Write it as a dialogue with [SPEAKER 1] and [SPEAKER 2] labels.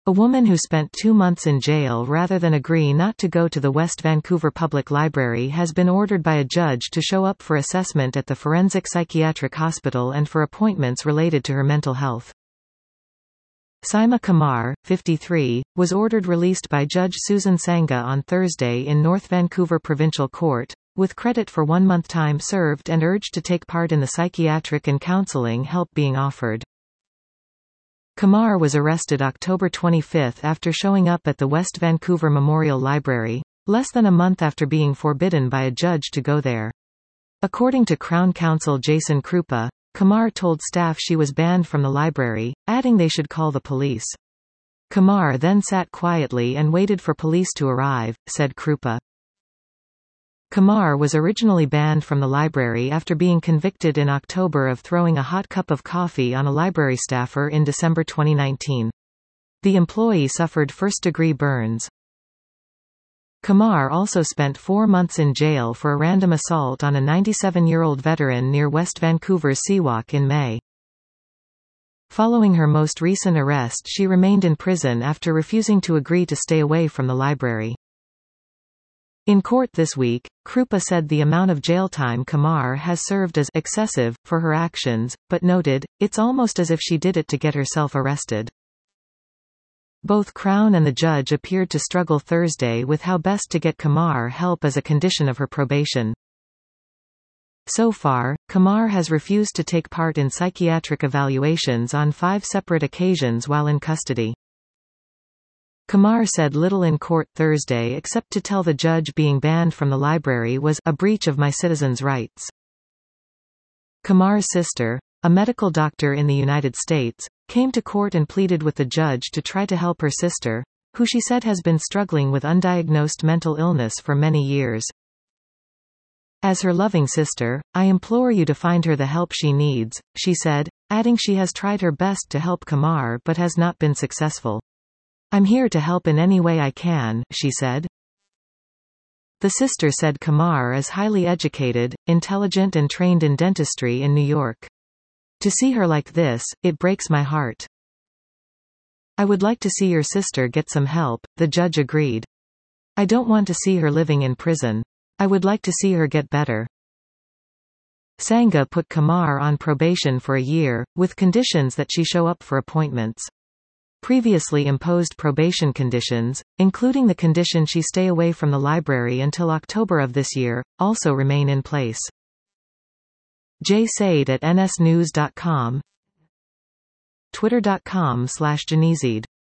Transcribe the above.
[SPEAKER 1] A woman who spent 2 months in jail rather than agree not to go to the West Vancouver Public Library has been ordered by a judge to show up for assessment at the Forensic Psychiatric Hospital and for appointments related to her mental health. Seema Kumar, 53, was ordered released by Judge Susan Sangha on Thursday in North Vancouver Provincial Court, with credit for 1 month time served, and urged to take part in the psychiatric and counseling help being offered. Kumar was arrested October 25 after showing up at the West Vancouver Memorial Library, less than a month after being forbidden by a judge to go there. According to Crown Counsel Jason Krupa, Kumar told staff she was banned from the library, adding they should call the police. Kumar then sat quietly and waited for police to arrive, said Krupa. Kumar was originally banned from the library after being convicted in October of throwing a hot cup of coffee on a library staffer in December 2019. The employee suffered first-degree burns. Kumar also spent 4 months in jail for a random assault on a 97-year-old veteran near West Vancouver's Seawalk in May. Following her most recent arrest, she remained in prison after refusing to agree to stay away from the library. In court this week, Krupa said the amount of jail time Kumar has served is excessive for her actions, but noted, it's almost as if she did it to get herself arrested. Both Crown and the judge appeared to struggle Thursday with how best to get Kumar help as a condition of her probation. So far, Kumar has refused to take part in psychiatric evaluations on 5 separate occasions while in custody. Kumar said little in court Thursday except to tell the judge being banned from the library was a breach of my citizens' rights. Kumar's sister, a medical doctor in the United States, came to court and pleaded with the judge to try to help her sister, who she said has been struggling with undiagnosed mental illness for many years. As her loving sister, I implore you to find her the help she needs, she said, adding she has tried her best to help Kumar but has not been successful. I'm here to help in any way I can, she said. The sister said Kumar is highly educated, intelligent and trained in dentistry in New York. To see her like this, it breaks my heart. I would like to see your sister get some help, the judge agreed. I don't want to see her living in prison. I would like to see her get better. Sangha put Kumar on probation for a year, with conditions that she show up for appointments. Previously imposed probation conditions, including the condition she stay away from the library until October of this year, also remain in place. Jay Said at nsnews.com, twitter.com/Janizid